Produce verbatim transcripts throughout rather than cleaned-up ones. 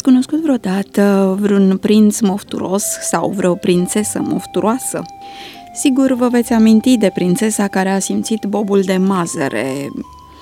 cunoscut vreodată vreun prinț mofturos sau vreo prințesă mofturoasă? Sigur vă veți aminti de prințesa care a simțit bobul de mazăre,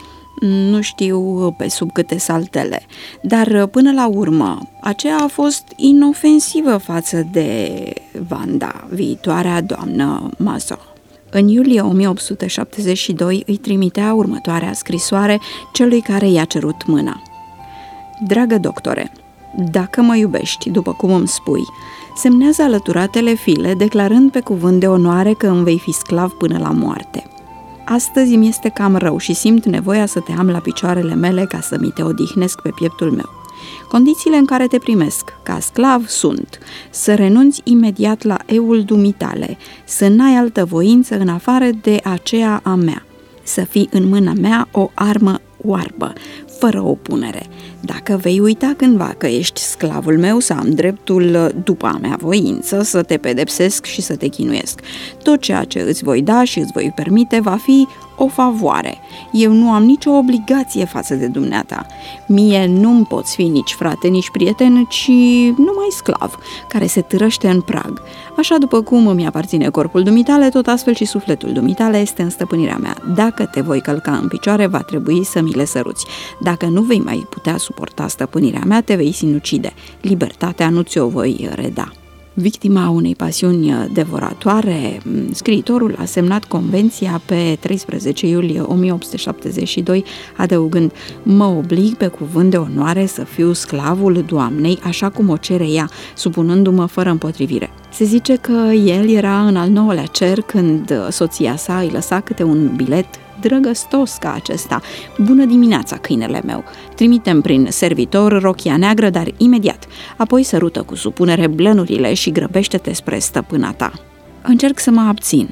nu știu pe sub câte saltele, dar până la urmă aceea a fost inofensivă față de Wanda, viitoarea doamnă Mazor. În iulie o mie opt sute șaptezeci și doi îi trimitea următoarea scrisoare celui care i-a cerut mâna. Dragă doctore, dacă mă iubești, după cum îmi spui, semnează alăturatele file declarând pe cuvânt de onoare că îmi vei fi sclav până la moarte. Astăzi îmi este cam rău și simt nevoia să te am la picioarele mele ca să mi te odihnesc pe pieptul meu. Condițiile în care te primesc ca sclav sunt să renunți imediat la eul dumitale, să n-ai altă voință în afară de aceea a mea, să fii în mâna mea o armă oarbă, fără opunere. Dacă vei uita cândva că ești sclavul meu, să am dreptul, după a mea voință, să te pedepsesc și să te chinuiesc. Tot ceea ce îți voi da și îți voi permite va fi o favoare. Eu nu am nicio obligație față de dumneata. Mie nu-mi poți fi nici frate, nici prieten, ci numai sclav, care se târăște în prag. Așa după cum îmi aparține corpul dumitale, tot astfel și sufletul dumitale este în stăpânirea mea. Dacă te voi călca în picioare, va trebui să mi le săruți. Dacă nu vei mai putea suporta stăpânirea mea, te vei sinucide. Libertatea nu ți-o voi reda. Victima unei pasiuni devoratoare, scriitorul a semnat convenția pe treisprezece iulie o mie opt sute șaptezeci și doi, adăugând: mă oblig pe cuvânt de onoare să fiu sclavul doamnei, așa cum o cere ea, supunându-mă fără împotrivire. Se zice că el era în al nouălea cer când soția sa îi lăsa câte un bilet drăgăstos ca acesta: bună dimineața, câinele meu, trimitem prin servitor rochia neagră, dar imediat, apoi sărută cu supunere blănurile și grăbește-te spre stăpâna ta. Încerc să mă abțin.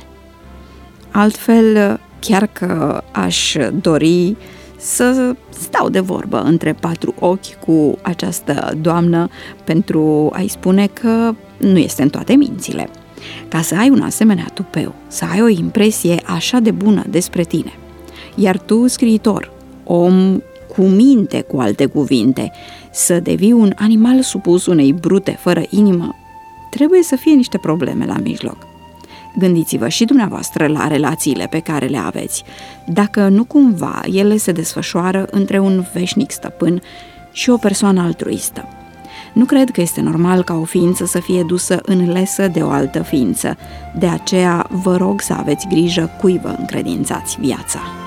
Altfel, chiar că aș dori să stau de vorbă între patru ochi cu această doamnă pentru a-i spune că nu este în toate mințile. Ca să ai un asemenea tupeu, să ai o impresie așa de bună despre tine. Iar tu, scriitor, om cu minte, cu alte cuvinte, să devii un animal supus unei brute fără inimă, trebuie să fie niște probleme la mijloc. Gândiți-vă și dumneavoastră la relațiile pe care le aveți, dacă nu cumva ele se desfășoară între un veșnic stăpân și o persoană altruistă. Nu cred că este normal ca o ființă să fie dusă în lesă de o altă ființă. De aceea vă rog să aveți grijă cui vă încredințați viața.